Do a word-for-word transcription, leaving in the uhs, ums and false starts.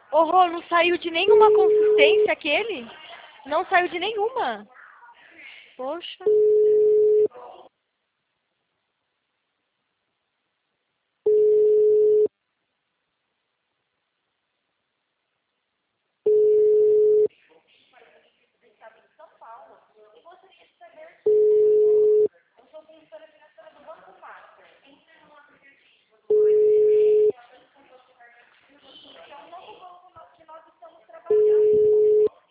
Ô, Rô, não saiu de nenhuma consistência aquele? Não saiu de nenhuma. Poxa.